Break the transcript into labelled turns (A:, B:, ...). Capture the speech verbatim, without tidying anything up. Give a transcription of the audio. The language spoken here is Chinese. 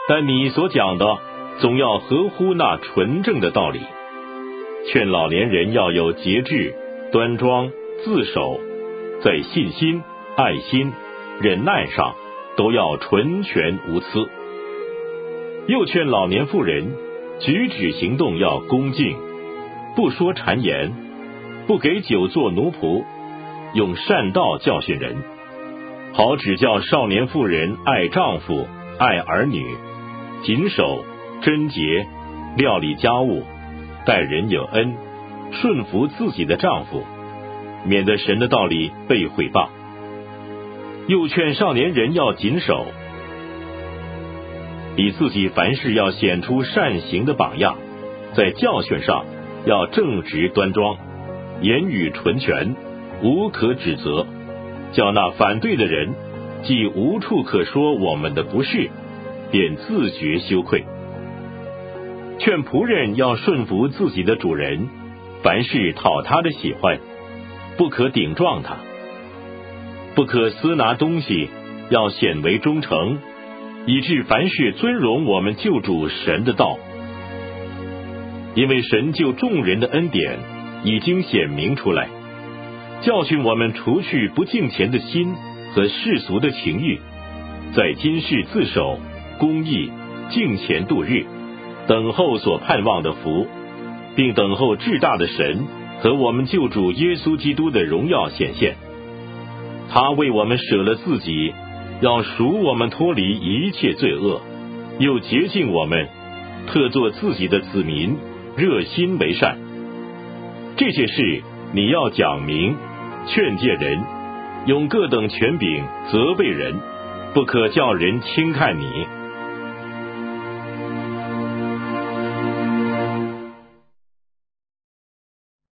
A: 但你所讲的总要合乎那纯正的道理。劝老年人要有节制、端庄、自守，在信心、爱心、忍耐上都要纯全无疵。又劝老年妇人举止行动要恭敬，不说谗言，不给酒做奴仆，用善道教训人，好指教少年妇人爱丈夫、爱儿女，谨守、贞洁，料理家务，待人有恩，顺服自己的丈夫，免得神的道理被毁谤。又劝少年人要谨守，以自己凡事要显出善行的榜样，在教训上要正直端庄，言语纯全，无可指责，叫那反对的人既无处可说我们的不是，便自觉羞愧。劝仆人要顺服自己的主人，凡事讨他的喜欢，不可顶撞他，不可私拿东西，要显为忠诚，以致凡事尊荣我们救主神的道。因为神救众人的恩典已经显明出来，教训我们除去不敬虔的心和世俗的情欲，在今世自守、公义、敬虔度日，等候所盼望的福，并等候至大的神和我们救主耶稣基督的荣耀显现。他为我们舍了自己，要赎我们脱离一切罪恶，又洁净我们，特作自己的子民，热心为善。这些事你要讲明，劝诫人，用各等权柄责备人，不可叫人轻看你。